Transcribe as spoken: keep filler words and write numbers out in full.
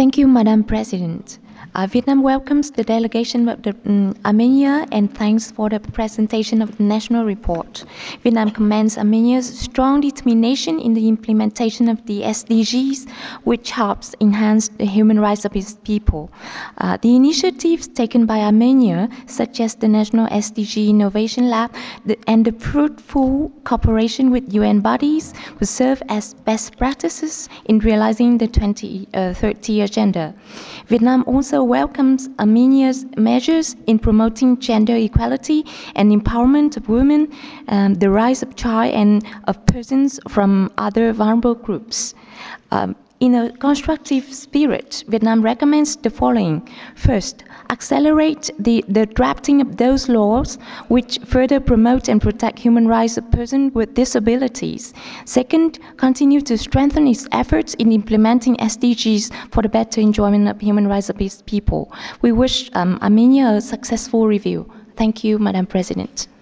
Thank you, Madam President. Uh, Vietnam welcomes the delegation of the, um, Armenia and thanks for the presentation of the national report. Vietnam commends Armenia's strong determination in the implementation of the S D Gs, which helps enhance the human rights of its people. Uh, the initiatives taken by Armenia, such as the National S D G Innovation Lab the, and the fruitful cooperation with U N bodies, will serve as best practices in realizing the twenty thirty agenda. Vietnam also welcomes Armenia's measures in promoting gender equality and empowerment of women, um, the rights of child and of persons from other vulnerable groups. Um, in a constructive spirit, Vietnam recommends the following. First, accelerate the, the drafting of those laws which further promote and protect human rights of persons with disabilities. Second, continue to strengthen its efforts in implementing S D Gs for the better enjoyment of human rights of its people. We wish um, Armenia a successful review. Thank you, Madam President.